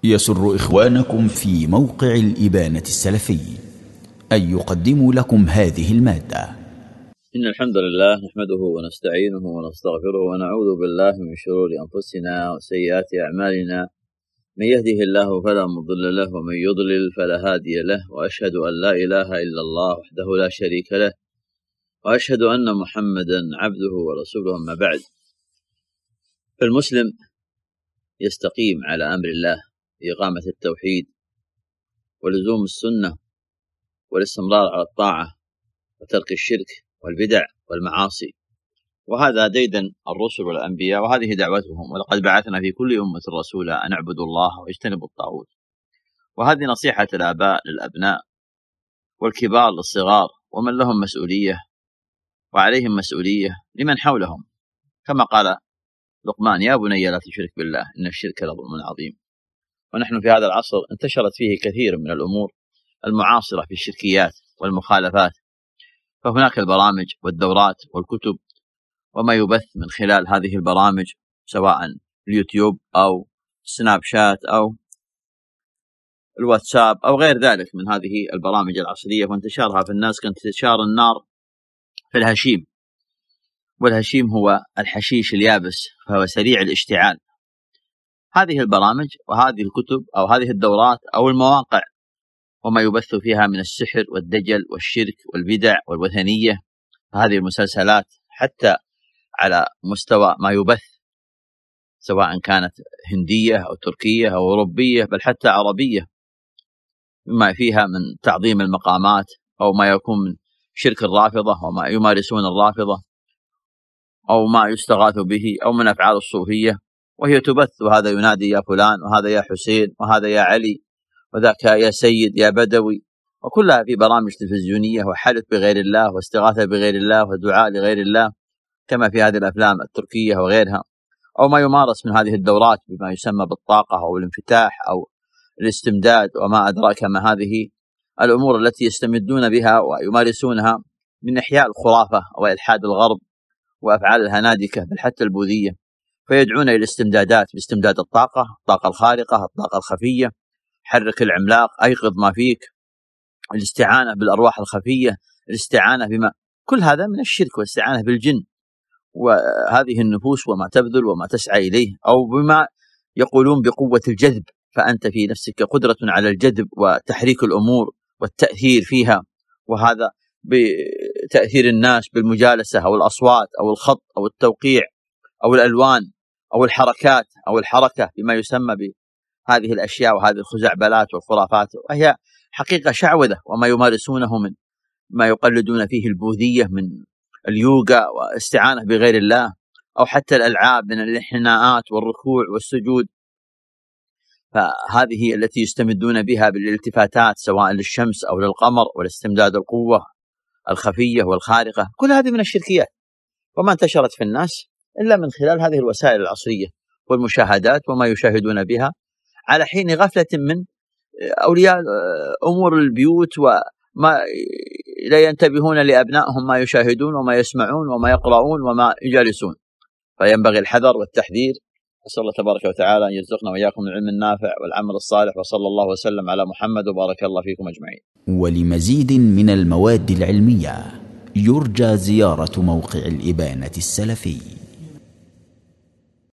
يسر إخوانكم في موقع الإبانة السلفي أن يقدموا لكم هذه المادة. إن الحمد لله نحمده ونستعينه ونستغفره ونعوذ بالله من شرور أنفسنا وسيئات أعمالنا، من يهده الله فلا مضل له ومن يضلل فلا هادي له، وأشهد أن لا إله إلا الله وحده لا شريك له، وأشهد أن محمدا عبده ورسوله. أما بعد، فالمسلم يستقيم على أمر الله بإقامة التوحيد ولزوم السنة والاستمرار على الطاعة وترك الشرك والبدع والمعاصي، وهذا ديدن الرسل والأنبياء، وهذه دعوتهم. ولقد بعثنا في كل أمة رسولا أن اعبدوا الله واجتنبوا الطاغوت. وهذه نصيحة الآباء للأبناء والكبار للصغار، ومن لهم مسؤولية وعليهم مسؤولية لمن حولهم، كما قال لقمان: يا بني لا تشرك بالله إن الشرك لظلم عظيم. ونحن في هذا العصر انتشرت فيه كثير من الأمور المعاصرة في الشركيات والمخالفات، فهناك البرامج والدورات والكتب وما يبث من خلال هذه البرامج، سواء اليوتيوب أو سناب شات أو الواتساب أو غير ذلك من هذه البرامج العصرية، وانتشارها في الناس كانتشار النار في الهشيم، والهشيم هو الحشيش اليابس، فهو سريع الاشتعال. هذه البرامج وهذه الكتب أو هذه الدورات أو المواقع وما يبث فيها من السحر والدجل والشرك والبدع والوثنية، هذه المسلسلات حتى على مستوى ما يبث، سواء كانت هندية أو تركية أو أوروبية بل حتى عربية، مما فيها من تعظيم المقامات أو ما يكون من شرك الرافضة وما يمارسون الرافضة أو ما يستغاث به أو من أفعال الصوفية، وهي تبث، وهذا ينادي يا فلان، وهذا يا حسين، وهذا يا علي، وذاك يا سيد يا بدوي، وكلها في برامج تلفزيونية، وحلف بغير الله واستغاثة بغير الله ودعاء لغير الله، كما في هذه الأفلام التركية وغيرها، أو ما يمارس من هذه الدورات بما يسمى بالطاقة أو الانفتاح أو الاستمداد، وما أدراك ما هذه الأمور التي يستمدون بها ويمارسونها من إحياء الخرافة وإلحاد الغرب وأفعال الهنادكة بل حتى البوذية، فيدعون إلى الاستمدادات باستمداد الطاقة الخارقة، الطاقة الخفية، حرك العملاق، أيقظ ما فيك، الاستعانة بالأرواح الخفية، الاستعانة بما، كل هذا من الشرك والاستعانة بالجن وهذه النفوس وما تبذل وما تسعى إليه، أو بما يقولون بقوة الجذب، فأنت في نفسك قدرة على الجذب وتحريك الأمور والتأثير فيها، وهذا بتأثير الناس بالمجالسة أو الأصوات أو الخط أو التوقيع أو الألوان أو الحركات أو الحركة، بما يسمى بهذه الأشياء وهذه الخزعبلات والخرافات، وهي حقيقة شعوذة، وما يمارسونه من ما يقلدون فيه البوذية من اليوغا واستعانة بغير الله، أو حتى الألعاب من الانحناءات والركوع والسجود، فهذه التي يستمدون بها بالالتفاتات سواء للشمس أو للقمر والاستمداد القوة الخفية والخارقة، كل هذه من الشركيات، وما انتشرت في الناس إلا من خلال هذه الوسائل العصرية والمشاهدات وما يشاهدون بها على حين غفلة من أولياء أمور البيوت، وما لا ينتبهون لأبنائهم ما يشاهدون وما يسمعون وما يقرؤون وما يجالسون، فينبغي الحذر والتحذير. أسأل الله تبارك وتعالى أن يرزقنا وإياكم العلم النافع والعمل الصالح، وصلى الله وسلم على محمد وبارك الله فيكم أجمعين. ولمزيد من المواد العلمية يرجى زيارة موقع الإبانة السلفي.